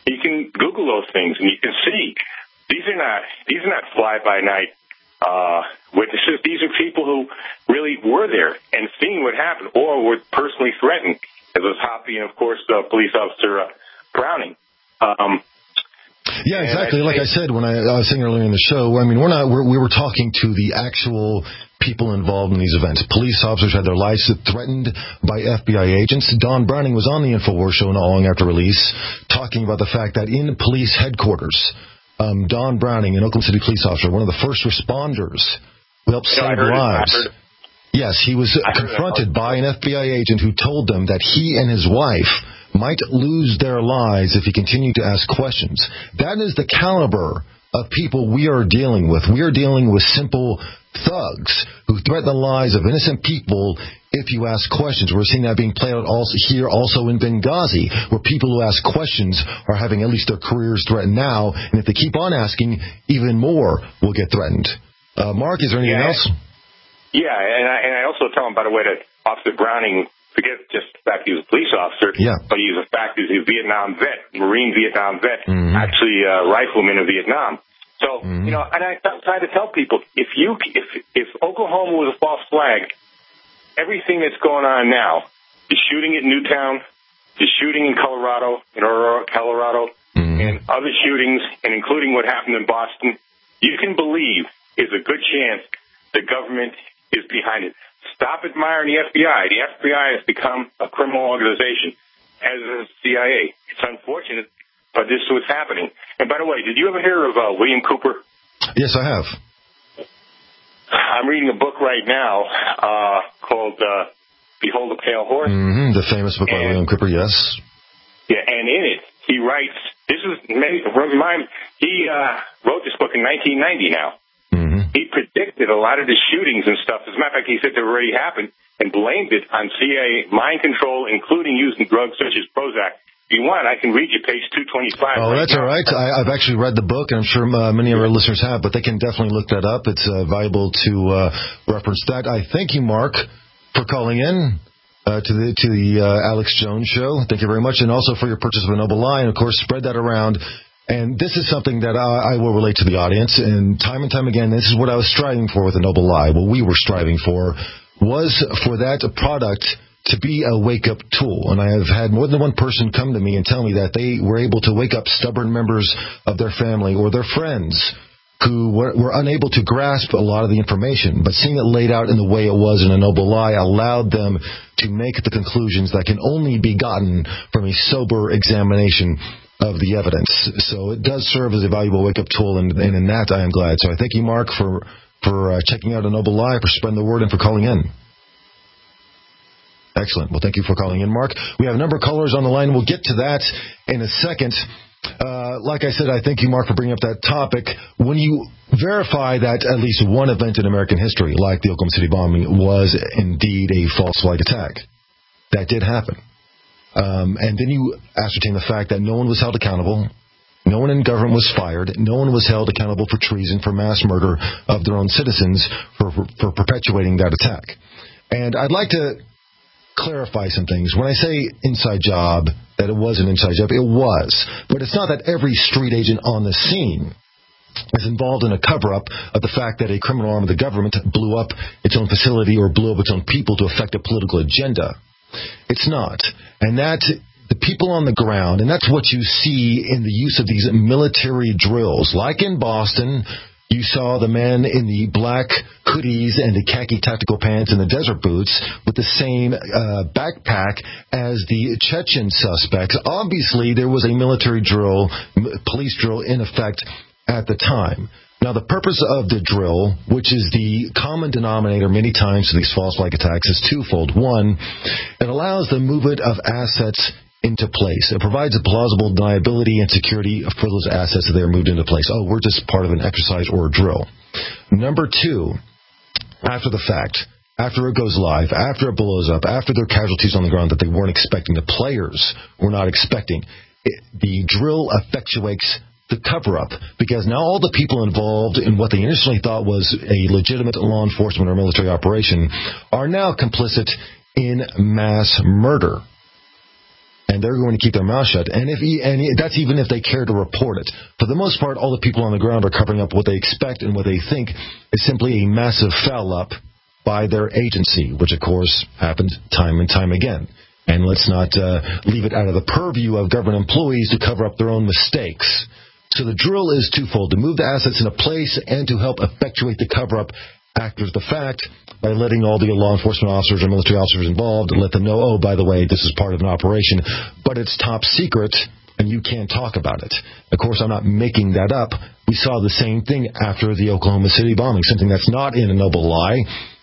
You can Google those things, and you can see these are not these are not fly-by-night uh, witnesses. These are people who really were there and seen what happened, or were personally threatened, as was Hoppy and, of course, uh, police officer uh, Browning. Um,
Yeah, exactly. Like I said when I, I was saying earlier in the show, I mean, we're not, we're, we were talking to the actual people involved in these events. Police officers had their lives threatened by F B I agents. Don Browning was on the InfoWars show not long after release, talking about the fact that in police headquarters, um, Don Browning, an Oklahoma City police officer, one of the first responders who helped
you know,
save lives. Yes, he was confronted by an F B I agent who told them that he and his wife might lose their lives if he continued to ask questions. That is the caliber of people we are dealing with. We are dealing with simple thugs who threaten the lives of innocent people if you ask questions. We're seeing that being played out also here, also in Benghazi, where people who ask questions are having at least their careers threatened now, and if they keep on asking, even more will get threatened. Uh, Mark, is there anything
yeah,
else?
Yeah, and I, and I also tell him, by the way, that Officer Browning, forget just the fact he was a police officer,
yeah.
but he's a fact he's a Vietnam vet, Marine Vietnam vet,
mm-hmm.
actually a rifleman in Vietnam. So,
mm-hmm.
you know, and I try to tell people, if you, if, if Oklahoma was a false flag, everything that's going on now, the shooting at Newtown, the shooting in Colorado, in Aurora, Colorado,
mm-hmm.
and other shootings, and including what happened in Boston, you can believe is a good chance the government is behind it. Stop admiring the F B I. The F B I has become a criminal organization, as is the C I A. It's unfortunate, but this is what's happening. And by the way, did you ever hear of uh, William Cooper?
Yes, I have.
I'm reading a book right now uh, called uh, Behold the Pale Horse.
Mm-hmm. The famous book by
and,
William Cooper, yes.
Yeah, and in it, he writes, this is, remind, he uh, wrote this book in nineteen ninety now.
Mm-hmm.
He predicted a lot of the shootings and stuff. As a matter of fact, he said they already happened and blamed it on C I A mind control, including using drugs such as Prozac. If you want, I can read you page two twenty-five.
Oh,
right
that's
now.
all right. I, I've actually read the book, and I'm sure uh, many of our listeners have, but they can definitely look that up. It's uh, valuable to uh, reference that. I thank you, Mark, for calling in uh, to the to the uh, Alex Jones Show. Thank you very much, and also for your purchase of a Noble Lie, and, of course, spread that around. And this is something that I, I will relate to the audience, and time and time again, this is what I was striving for with a Noble Lie. What we were striving for was for that product to be a wake-up tool. And I have had more than one person come to me and tell me that they were able to wake up stubborn members of their family or their friends who were, were unable to grasp a lot of the information. But seeing it laid out in the way it was in a Noble Lie allowed them to make the conclusions that can only be gotten from a sober examination of the evidence. So it does serve as a valuable wake-up tool, and, and in that I am glad. So I thank you, Mark, for, for uh, checking out a Noble Lie, for spreading the word, and for calling in. Excellent. Well, thank you for calling in, Mark. We have a number of callers on the line. We'll get to that in a second. Uh, like I said, I thank you, Mark, for bringing up that topic. When you verify that at least one event in American history, like the Oklahoma City bombing, was indeed a false flag attack, that did happen. Um, and then you ascertain the fact that no one was held accountable, no one in government was fired, no one was held accountable for treason, for mass murder of their own citizens, for, for, for perpetuating that attack. And I'd like to clarify some things. When I say inside job, that it was an inside job, it was. But it's not that every street agent on the scene is involved in a cover-up of the fact that a criminal arm of the government blew up its own facility or blew up its own people to affect a political agenda. It's not. And that the people on the ground, and that's what you see in the use of these military drills. Like in Boston, you saw the men in the black hoodies and the khaki tactical pants and the desert boots with the same uh, backpack as the Chechen suspects. Obviously, there was a military drill, police drill in effect at the time. Now, the purpose of the drill, which is the common denominator many times in these false flag attacks, is twofold. One, it allows the movement of assets into place. It provides a plausible deniability and security for those assets that they are moved into place. Oh, we're just part of an exercise or a drill. Number two, after the fact, after it goes live, after it blows up, after there are casualties on the ground that they weren't expecting, the players were not expecting, it, the drill effectuates the cover-up, because now all the people involved in what they initially thought was a legitimate law enforcement or military operation are now complicit in mass murder. and they're going to keep their mouth shut. And if and that's even if they care to report it. For the most part, all the people on the ground are covering up what they expect and what they think is simply a massive foul-up by their agency, which, of course, happened time and time again. And let's not uh, leave it out of the purview of government employees to cover up their own mistakes. So the drill is twofold, to move the assets into place and to help effectuate the cover-up after the fact by letting all the law enforcement officers or military officers involved let them know, oh, by the way, this is part of an operation, but it's top secret and you can't talk about it. Of course, I'm not making that up. We saw the same thing after the Oklahoma City bombing. Something that's not in a noble lie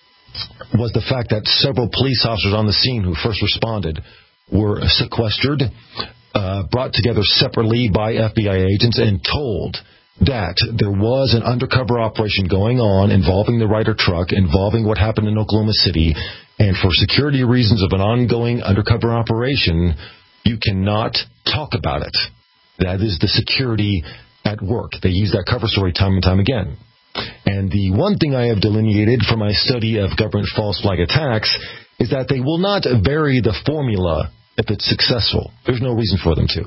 was the fact that several police officers on the scene who first responded were sequestered, uh, brought together separately by F B I agents and told that there was an undercover operation going on involving the Ryder truck, involving what happened in Oklahoma City, and for security reasons of an ongoing undercover operation, you cannot talk about it. That is the security at work. They use that cover story time and time again. And the one thing I have delineated from my study of government false flag attacks is that they will not vary the formula if it's successful. There's no reason for them to.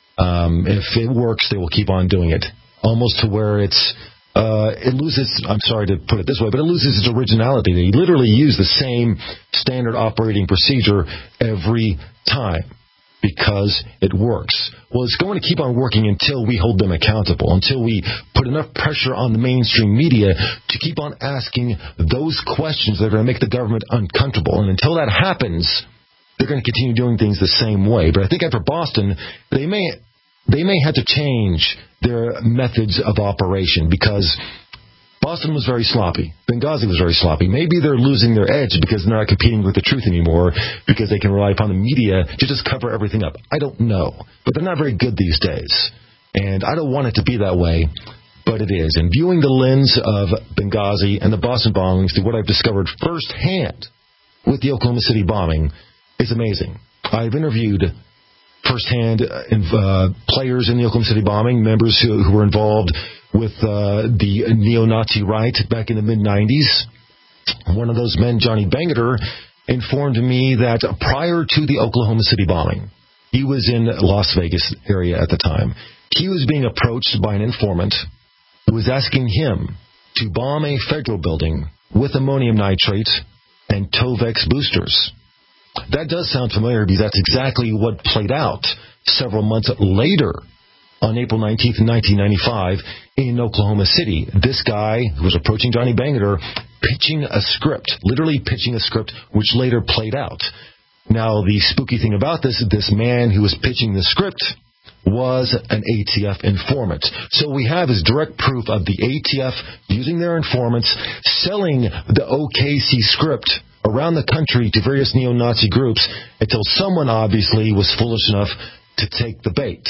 Um, if it works, they will keep on doing it. Almost to where it's, uh, it loses, I'm sorry to put it this way, but it loses its originality. They literally use the same standard operating procedure every time because it works. Well, it's going to keep on working until we hold them accountable, until we put enough pressure on the mainstream media to keep on asking those questions that are going to make the government uncomfortable. And until that happens, they're going to continue doing things the same way. But I think after Boston, they may... They may have to change their methods of operation because Boston was very sloppy. Benghazi was very sloppy. Maybe they're losing their edge because they're not competing with the truth anymore because they can rely upon the media to just cover everything up. I don't know. But they're not very good these days. And I don't want it to be that way, but it is. And viewing the lens of Benghazi and the Boston bombings through what I've discovered firsthand with the Oklahoma City bombing is amazing. I've interviewed firsthand uh, players in the Oklahoma City bombing, members who, who were involved with uh, the neo-Nazi right back in the mid nineties. One of those men, Johnny Bangerter, informed me that prior to the Oklahoma City bombing, he was in Las Vegas area at the time. He was being approached by an informant who was asking him to bomb a federal building with ammonium nitrate and Tovex boosters. That does sound familiar because that's exactly what played out several months later on April nineteenth, nineteen ninety-five in Oklahoma City. This guy who was approaching Johnny Bangerter pitching a script, literally pitching a script, which later played out. Now, the spooky thing about this, this man who was pitching the script was an A T F informant. So we have is direct proof of the A T F using their informants, selling the O K C script around the country to various neo-Nazi groups until someone obviously was foolish enough to take the bait.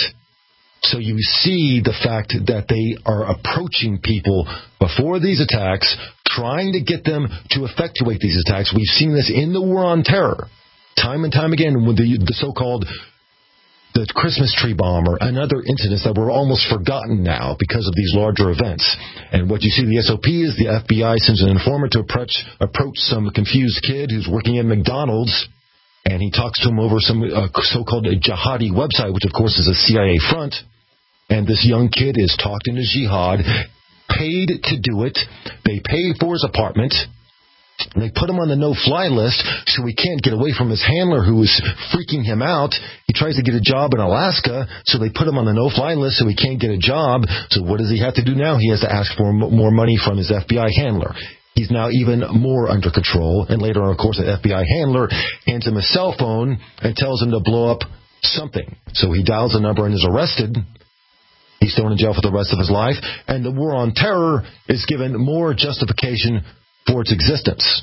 So you see the fact that they are approaching people before these attacks, trying to get them to effectuate these attacks. We've seen this in the War on Terror, time and time again, with the, the so-called the Christmas tree bomb or another incidents that were almost forgotten now because of these larger events. And what you see, the S O P is the F B I sends an informant to approach, approach some confused kid who's working at McDonald's, and he talks to him over some uh, so-called jihadi website, which of course is a C I A front. And this young kid is talked into jihad, paid to do it. They pay for his apartment. They put him on the no-fly list so he can't get away from his handler who is freaking him out. He tries to get a job in Alaska, so they put him on the no-fly list so he can't get a job. So what does he have to do now? He has to ask for more money from his F B I handler. He's now even more under control. And later on, of course, the F B I handler hands him a cell phone and tells him to blow up something. So he dials a number and is arrested. He's thrown in jail for the rest of his life. And the War on Terror is given more justification for its existence.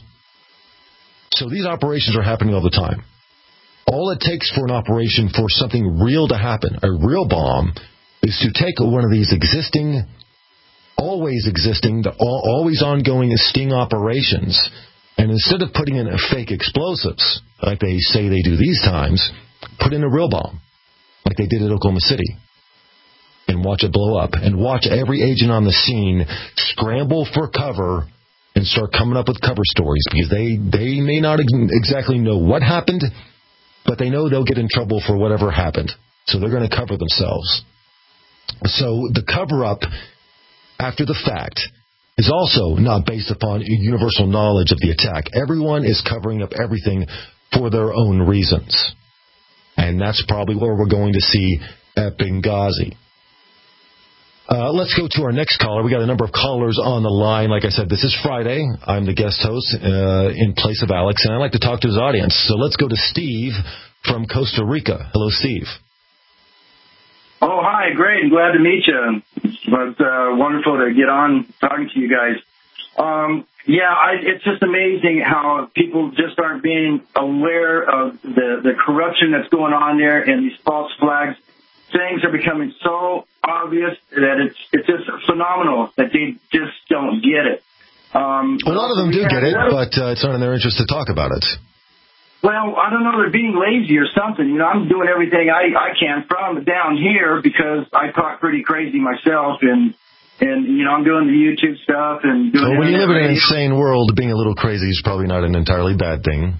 So these operations are happening all the time. All it takes for an operation for something real to happen, a real bomb, is to take one of these existing, always existing, always ongoing sting operations, and instead of putting in fake explosives, like they say they do these times, put in a real bomb, like they did at Oklahoma City, and watch it blow up, and watch every agent on the scene scramble for cover and start coming up with cover stories, because they, they may not ex- exactly know what happened, but they know they'll get in trouble for whatever happened. So they're going to cover themselves. So the cover-up after the fact is also not based upon universal knowledge of the attack. Everyone is covering up everything for their own reasons. And that's probably what we're going to see at Benghazi. Uh, let's go to our next caller. We got a number of callers on the line. Like I said, this is Friday. I'm the guest host uh, in place of Alex, and I like to talk to his audience. So let's go to Steve from Costa Rica. Hello, Steve.
Oh, hi. Great. Glad to meet you. It's uh, wonderful to get on talking to you guys. Um, yeah, I, it's just amazing how people just aren't being aware of the, the corruption that's going on there and these false flags. Things are becoming so obvious that it's it's just phenomenal that they just don't get it. Um,
a lot of them do
yeah,
get it, but uh, it's not in their interest to talk about it.
Well, I don't know, they're being lazy or something. You know, I'm doing everything I, I can from down here because I talk pretty crazy myself, and, and you know, I'm doing the YouTube stuff. And doing
Well, when you live in an
radio.
insane world, being a little crazy is probably not an entirely bad thing.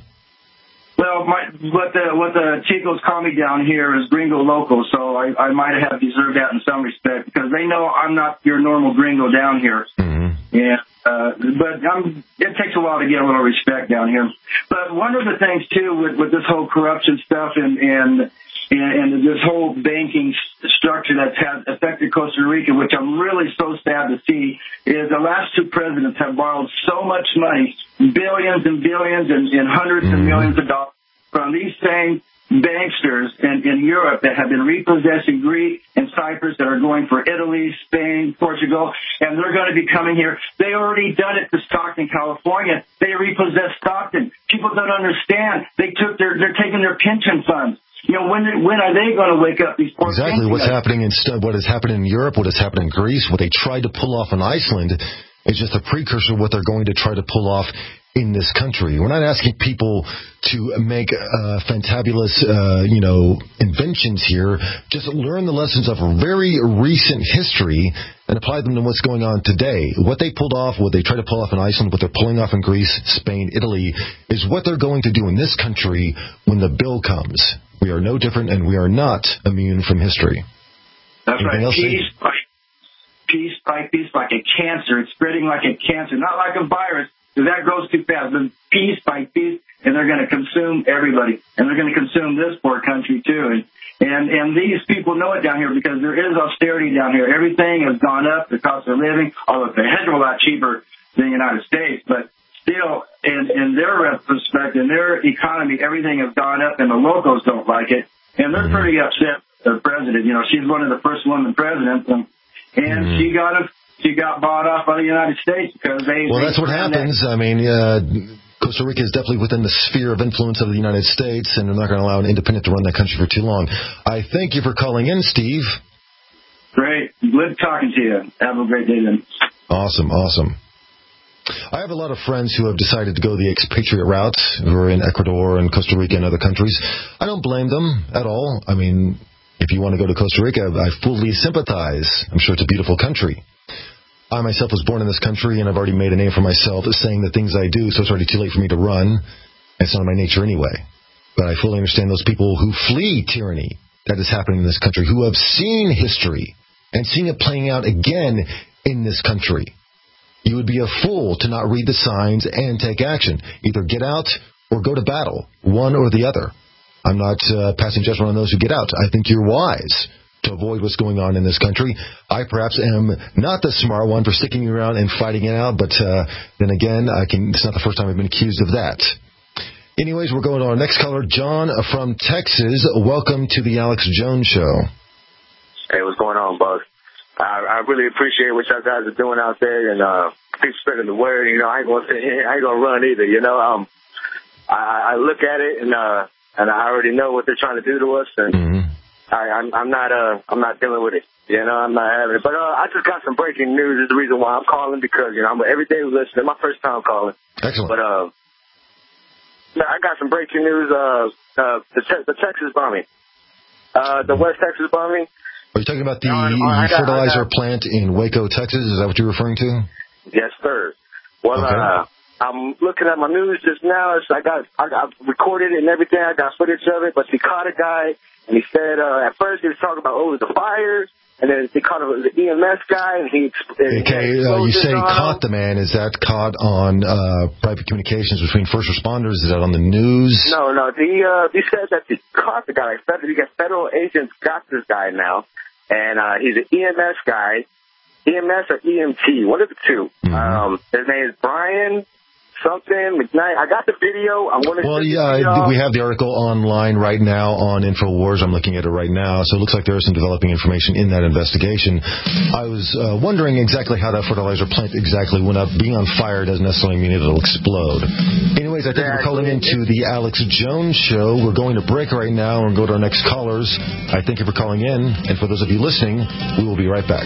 Well, my, what the what the Chicos call me down here is Gringo Loco, so I, I might have deserved that in some respect because they know I'm not your normal Gringo down here.
Mm-hmm.
Yeah, uh, but I'm, it takes a while to get a little respect down here. But one of the things too with, with this whole corruption stuff and and and, and this whole banking structure that's had affected Costa Rica, which I'm really so sad to see, is the last two presidents have borrowed so much money, billions and billions and, and hundreds mm-hmm. of millions of dollars from these same banksters in, in Europe that have been repossessing Greece and Cyprus, that are going for Italy, Spain, Portugal, and they're going to be coming here. They already done it to Stockton, California. They repossessed Stockton. People don't understand. They took their, they're taking their pension funds. You know, when when are they going to wake up, these poor
Exactly. What's
guys?
happening in what has happened in Europe, what has happened in Greece, what they tried to pull off in Iceland is just a precursor of what they're going to try to pull off in this country. We're not asking people to make uh, fantabulous, uh, you know, inventions here. Just learn the lessons of very recent history and apply them to what's going on today. What they pulled off, what they tried to pull off in Iceland, what they're pulling off in Greece, Spain, Italy, is what they're going to do in this country when the bill comes. We are no different, and we are not immune from history.
That's
Anything
right.
else,
Piece by piece by piece, like a cancer. It's spreading like a cancer, not like a virus, because that grows too fast. But piece by piece, and they're going to consume everybody, and they're going to consume this poor country too. And and and these people know it down here because there is austerity down here. Everything has gone up. The cost of living, although it's a heck of a lot cheaper than the United States, but still, in, in their perspective, in their economy, everything has gone up, and the locals don't like it. And they're pretty upset with the president. You know, she's one of the first women presidents, and, and mm-hmm. she got a, she got bought off by the United States because they...
Well,
they
that's what happens. That. I mean, uh, Costa Rica is definitely within the sphere of influence of the United States, and they're not going to allow an independent to run that country for too long. I thank you for calling in, Steve.
Great. Good talking to you. Have a great day, then.
Awesome, awesome. I have a lot of friends who have decided to go the expatriate route, who are in Ecuador and Costa Rica and other countries. I don't blame them at all. I mean, if you want to go to Costa Rica, I fully sympathize. I'm sure it's a beautiful country. I myself was born in this country, and I've already made a name for myself saying the things I do, so it's already too late for me to run. It's not my nature anyway. But I fully understand those people who flee tyranny that is happening in this country, who have seen history and seen it playing out again in this country. You would be a fool to not read the signs and take action. Either get out or go to battle, one or the other. I'm not uh, passing judgment on those who get out. I think you're wise to avoid what's going on in this country. I perhaps am not the smart one for sticking around and fighting it out, but uh, then again, I can. It's not the first time I've been accused of that. Anyways, we're going to our next caller, John from Texas. Welcome to the Alex Jones Show.
Hey, what's going on, Buzz? I, I really appreciate what y'all guys are doing out there, and uh, keep spreading the word. You know, I ain't gonna say, I ain't gonna run either. You know, um, I, I look at it and uh, and I already know what they're trying to do to us, and mm-hmm. I, I'm, I'm not uh, I'm not dealing with it. You know, I'm not having it. But uh, I just got some breaking news. Is the reason why I'm calling, because you know I'm every day listening. My first time calling.
Excellent.
But uh, I got some breaking news. Uh, uh, the te- the Texas bombing, uh, the West Texas bombing.
Are you talking about the
no, no, got,
fertilizer
got,
plant in Waco, Texas? Is that what you're referring to?
Yes, sir. Well,
okay.
uh, I'm looking at my news just now. It's, I got I got recorded it and everything. I got footage of it. But they caught a guy, and he said uh, at first he was talking about, oh, it was a fire. And then they caught him, the E M S guy, and he... And
okay,
he
uh, you say caught
him.
the man. Is that caught on uh, private communications between first responders? Is that on the news?
No, no. He, uh, he said that they caught the guy. Like, he got federal agents got this guy now, and uh, he's an E M S guy. E M S or E M T, one of the two. Mm-hmm. Um, his name is Brian something McKnight. I got the video. I'm going to.
Well, yeah, we have the article online right now on InfoWars. I'm looking at it right now, so it looks like there is some developing information in that investigation. I was uh, wondering exactly how that fertilizer plant exactly went up. Being on fire doesn't necessarily mean it'll explode. Anyways, I think yeah, we're calling into the Alex Jones Show. We're going to break right now and go to our next callers. I thank you for calling in, and for those of you listening, we will be right back.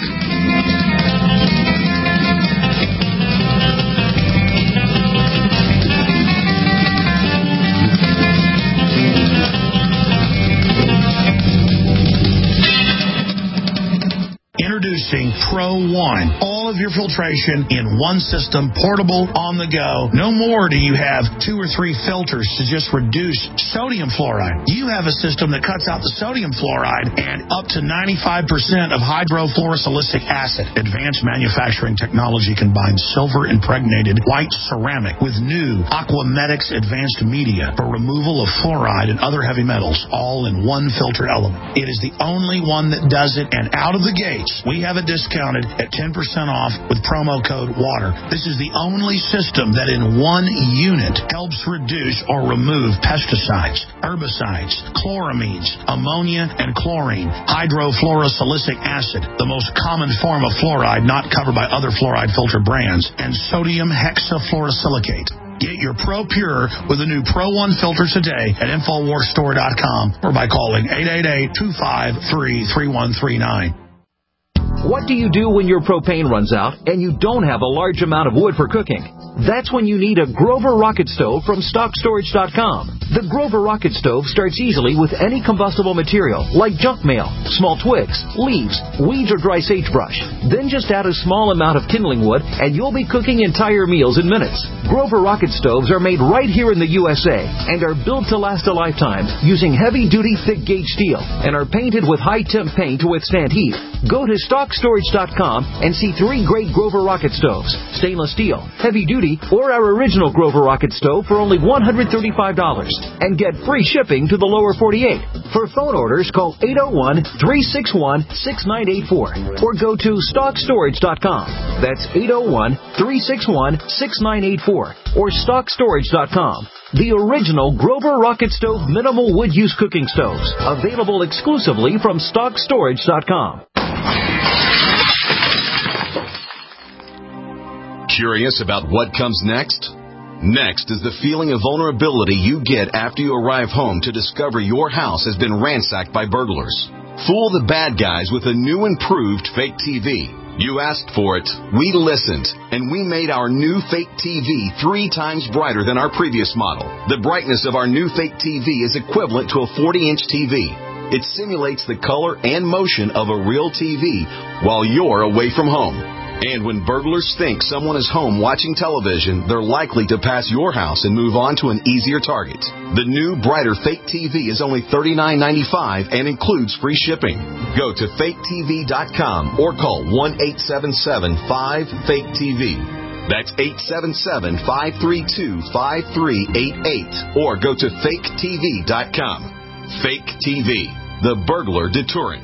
Introducing Pro One. All of your filtration in one system, portable, on the go. No more do you have two or three filters to just reduce sodium fluoride. You have a system that cuts out the sodium fluoride and up to ninety-five percent of hydrofluorosilicic acid. Advanced manufacturing technology combines silver impregnated white ceramic with new Aquamedics advanced media for removal of fluoride and other heavy metals, all in one filter element. It is the only one that does it, and out of the gates, we have it discounted at ten percent off with promo code WATER. This is the only system that in one unit helps reduce or remove pesticides, herbicides, chloramines, ammonia, and chlorine, hydrofluorosilicic acid, the most common form of fluoride not covered by other fluoride filter brands, and sodium hexafluorosilicate. Get your Pro Pure with the new Pro One filter today at Infowars Store dot com or by calling eight eight eight, two five three, three one three nine.
What do you do when your propane runs out and you don't have a large amount of wood for cooking? That's when you need a Grover Rocket Stove from Stock Storage dot com. The Grover Rocket Stove starts easily with any combustible material like junk mail, small twigs, leaves, weeds, or dry sagebrush. Then just add a small amount of kindling wood and you'll be cooking entire meals in minutes. Grover Rocket Stoves are made right here in the U S A and are built to last a lifetime using heavy-duty thick-gauge steel and are painted with high-temp paint to withstand heat. Go to Stock Storage dot com and see three great Grover Rocket Stoves, stainless steel, heavy-duty, or our original Grover Rocket Stove for only one hundred thirty-five dollars and get free shipping to the lower forty-eight. For phone orders, call eight oh one, three six one, six nine eight four or go to Stock Storage dot com. That's eight oh one, three six one, six nine eight four or Stock Storage dot com. The original Grover Rocket Stove minimal wood use cooking stoves, available exclusively from Stock Storage dot com.
Curious about what comes next? Next is the feeling of vulnerability you get after you arrive home to discover your house has been ransacked by burglars. Fool the bad guys with a new improved fake T V. You asked for it, we listened, and we made our new fake T V three times brighter than our previous model. The brightness of our new fake T V is equivalent to a forty-inch T V. It simulates the color and motion of a real T V while you're away from home. And when burglars think someone is home watching television, they're likely to pass your house and move on to an easier target. The new, brighter fake T V is only thirty-nine ninety-five and includes free shipping. Go to fake T V dot com or call one eight seven seven, five, fake T V. That's eight seven seven, five three two, five three eight eight or go to fake T V dot com. Fake T V, the burglar deterrent.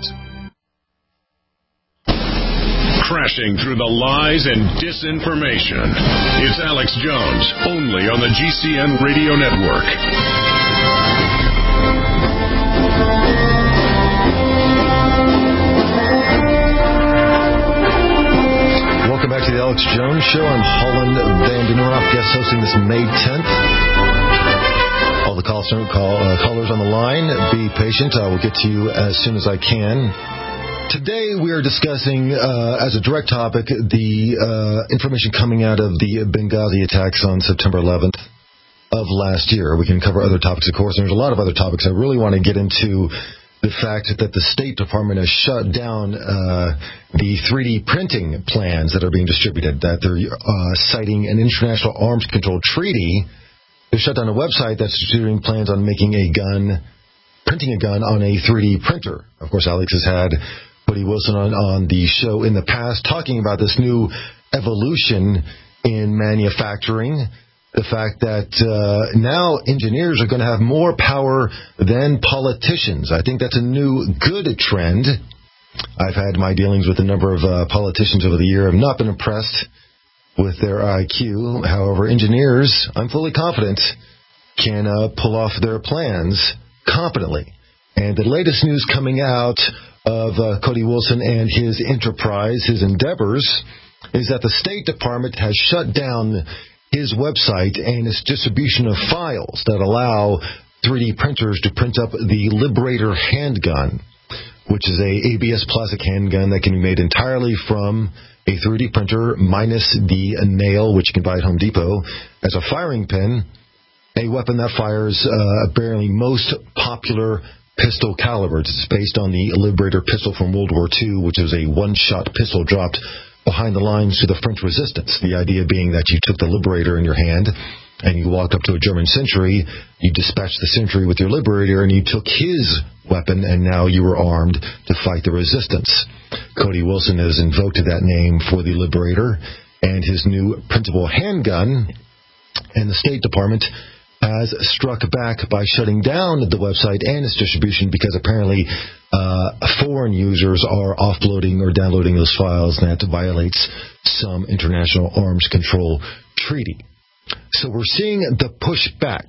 Crashing through the lies and disinformation. It's Alex Jones, only on the G C N Radio Network.
Welcome back to the Alex Jones Show. I'm Holland Van Den Noorhoff, guest hosting this May tenth. All the call, call, uh, callers on the line, be patient. I will get to you as soon as I can. Today we are discussing, uh, as a direct topic, the uh, information coming out of the Benghazi attacks on September eleventh of last year. We can cover other topics, of course, and there's a lot of other topics I really want to get into the fact that the State Department has shut down uh, the three D printing plans that are being distributed, that they're uh, citing an international arms control treaty. They shut down a website that's distributing plans on making a gun, printing a gun on a three D printer. Of course, Alex has had Cody Wilson on, on the show in the past talking about this new evolution in manufacturing. The fact that uh, now engineers are going to have more power than politicians. I think that's a new good trend. I've had my dealings with a number of uh, politicians over the year. I've not been impressed with their I Q. However, engineers, I'm fully confident, can uh, pull off their plans competently. And the latest news coming out of uh, Cody Wilson and his enterprise, his endeavors, is that the State Department has shut down his website and its distribution of files that allow three D printers to print up the Liberator handgun, which is a A B S plastic handgun that can be made entirely from a three D printer minus the nail, which you can buy at Home Depot, as a firing pin, a weapon that fires uh, apparently most popular pistol calibers. It's based on the Liberator pistol from World War Two, which was a one-shot pistol dropped behind the lines to the French resistance. The idea being that you took the Liberator in your hand and you walked up to a German sentry, you dispatched the sentry with your Liberator, and you took his weapon, and now you were armed to fight the resistance. Cody Wilson has invoked that name for the Liberator, and his new printable handgun, and the State Department has struck back by shutting down the website and its distribution because apparently uh, foreign users are offloading or downloading those files, and that violates some international arms control treaty. So we're seeing the pushback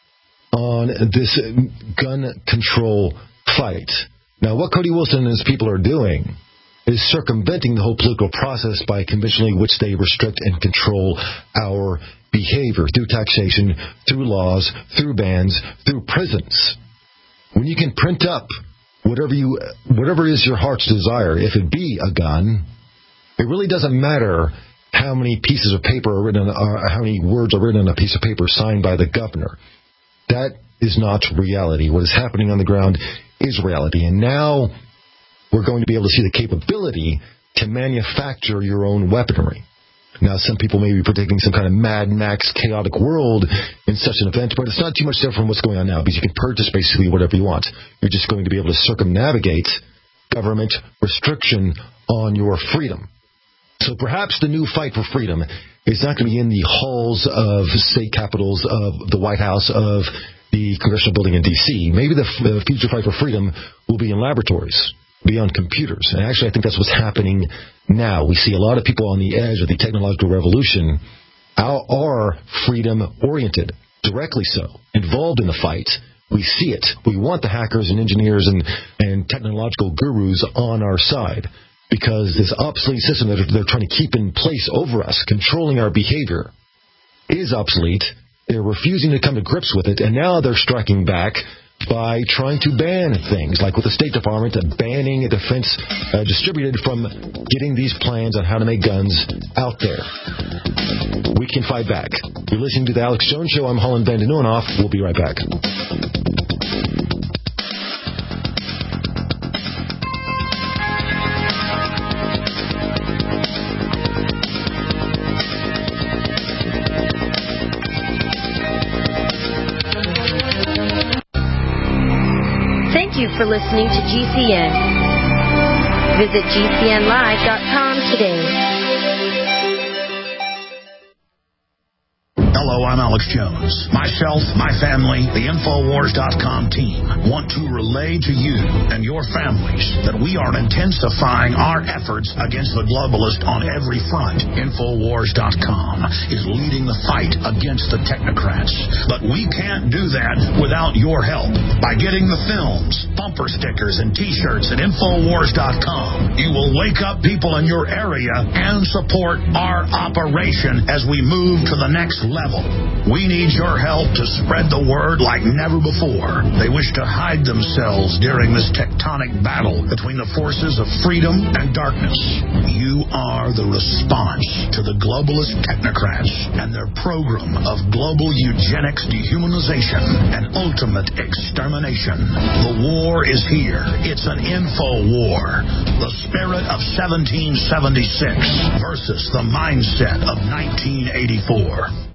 on this gun control fight. Now, what Cody Wilson and his people are doing is circumventing the whole political process by conventionally which they restrict and control our behavior through taxation, through laws, through bans, through prisons. When you can print up whatever you, whatever is your heart's desire, if it be a gun, it really doesn't matter how many pieces of paper are written, or how many words are written on a piece of paper signed by the governor. That is not reality. What is happening on the ground is reality. And now we're going to be able to see the capability to manufacture your own weaponry. Now, some people may be predicting some kind of Mad Max chaotic world in such an event, but it's not too much different from what's going on now, because you can purchase basically whatever you want. You're just going to be able to circumnavigate government restriction on your freedom. So perhaps the new fight for freedom is not going to be in the halls of state capitals, of the White House, of the Congressional Building in D C Maybe the, f- the future fight for freedom will be in laboratories, be on computers. And actually, I think that's what's happening now. We see a lot of people on the edge of the technological revolution are freedom-oriented, directly so, involved in the fight. We see it. We want the hackers and engineers and, and technological gurus on our side, because this obsolete system that they're trying to keep in place over us, controlling our behavior, is obsolete. They're refusing to come to grips with it, and now they're striking back by trying to ban things, like with the State Department banning defense uh, distributed from getting these plans on how to make guns out there. We can fight back. You're listening to The Alex Jones Show. I'm Holland Van Den Nieuwenhof. We'll be right back.
For listening to G C N. Visit G C N live dot com today.
Hello, I'm Alex Jones. Myself, my family, the Infowars dot com team want to relay to you and your families that we are intensifying our efforts against the globalist on every front. Infowars dot com is leading the fight against the technocrats. But we can't do that without your help. By getting the films, bumper stickers, and T-shirts at Infowars dot com, you will wake up people in your area and support our operation as we move to the next level. devil. We need your help to spread the word like never before. They wish to hide themselves during this tectonic battle between the forces of freedom and darkness. You are the response to the globalist technocrats and their program of global eugenics, dehumanization, and ultimate extermination. The war is here. It's an info war. The spirit of seventeen seventy-six versus the mindset of nineteen eighty-four.